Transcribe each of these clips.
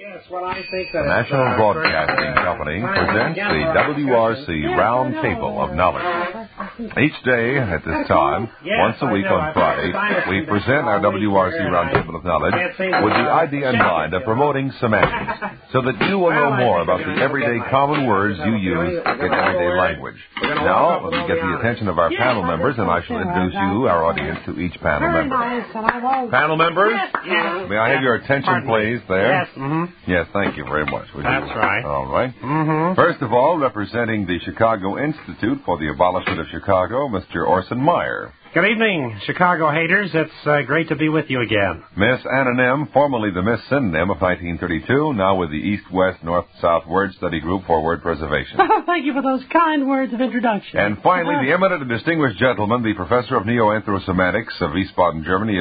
Yes, well, I think that The National Broadcasting Company presents the WRC Round Table of Knowledge. Each day at this time, once a week on Friday, we present our WRC Round Table of Knowledge with the idea in mind of promoting semantics, so that you will know more about the everyday common words you use in everyday language. Now, let me get the attention of our panel members, and I shall introduce you, our audience, to each panel member. Panel members, may I have your attention, please, there? Yes, mm-hmm. Yes, thank you very much. That's right. All right. Mm-hmm. First of all, representing the Chicago Institute for the Abolishment of Chicago, Mr. Orson Meyer. Good evening, Chicago haters. It's great to be with you again. Miss Anna Nim, formerly the Miss Synonym of 1932, now with the East-West, North-South Word Study Group for Word Preservation. Thank you for those kind words of introduction. And finally, the eminent and distinguished gentleman, the professor of Neo-Anthrosemantics of Wiesbaden, Germany,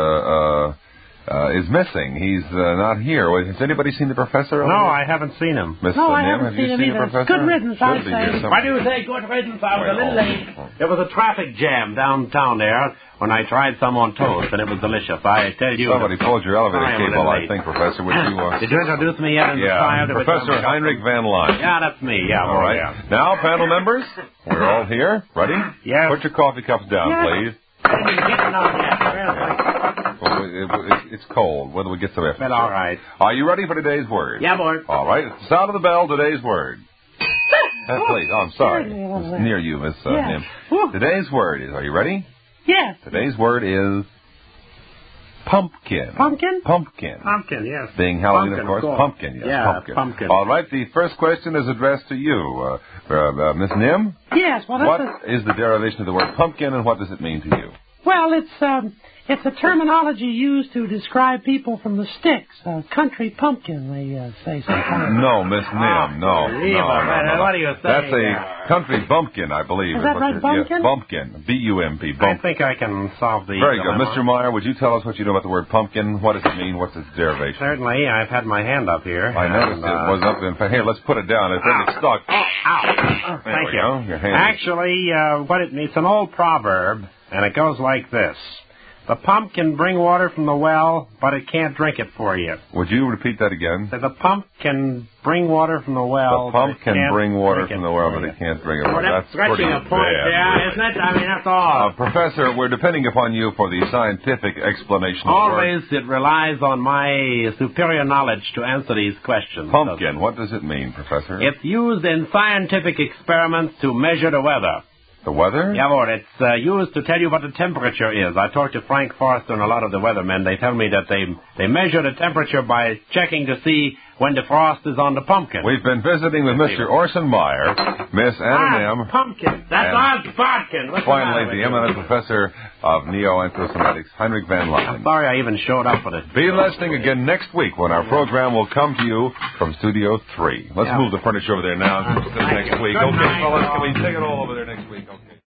is missing. He's not here. Has anybody seen the professor? No, I haven't seen him. Miss No, I Nim, haven't have you seen him seen the either. professor? Good riddance, I Should be say. here somewhere. I do say good riddance. I was a little late. There was a traffic jam downtown there when I tried some on toast, and it was delicious. I tell you. Somebody pulled your elevator I am a cable, little I late. think, Professor. Would you... Did you introduce me yet in the style? Professor Heinrich Van Leyen. Yeah, that's me. Yeah, All right. Yeah. Now, panel members, we're all here. Ready? Yes. Put your coffee cups down, please. I didn't get it on yet. Well, it's cold. Whether we get some Well, all right. Are you ready for today's word? Yeah, boy. All right. It's the sound of the bell, today's word. Please. Oh, I'm sorry. It's near you, Miss Nim. Today's word is, are you ready? Yes. Today's word is pumpkin. Pumpkin? Pumpkin. Pumpkin, yes. Being Halloween, Pumpkin, of course. of course. Pumpkin, yes. Yeah, pumpkin. pumpkin. All right. The first question is addressed to you, Miss Nim. Yes. Well, What is the derivation of the word pumpkin, and what does it mean to you? Well, it's a terminology used to describe people from the sticks. Country pumpkin, they say sometimes. No, Miss Nim, no. What are you saying? That's a country bumpkin, I believe. Is that right, bumpkin? Yes, bumpkin. B-U-M-P, I bumpkin. think I can solve the Very good. dilemma. Mr. Meyer, would you tell us what you know about the word pumpkin? What does it mean? What's its derivation? Certainly. I've had my hand up here. I noticed it was up in... Here, let's put it down. It's stuck. Ow. There Thank we you. go. Your hand. Actually, it's an old proverb, and it goes like this. The pump can bring water from the well, but it can't drink it for you. Would you repeat that again? So the pump can bring water from the well. The pump can bring water from the well, but it it can't drink it. Well, That's pretty stretching a point bad, there, really. isn't it? I mean, that's all. Professor, we're depending upon you for the scientific explanation of the word. Always it relies on my superior knowledge to answer these questions. Pumpkin, what does it mean, Professor? It's used in scientific experiments to measure the weather. The weather? Yeah, well, it's used to tell you what the temperature is. I talked to Frank Forrester and a lot of the weathermen. They tell me that they measure the temperature by checking to see when the frost is on the pumpkin. We've been visiting with Mr. Orson Meyer, Miss Anna Nim, pumpkin. That's our pumpkin. finally the eminent professor of Neo-Anthrosemantics, Heinrich Van Leyen. I'm sorry I even showed up for this. Be listening again next week when our program will come to you from Studio 3. Let's move the furniture over there now until next week. Good Okay, night. fellas, can we take it all over there next week? Okay.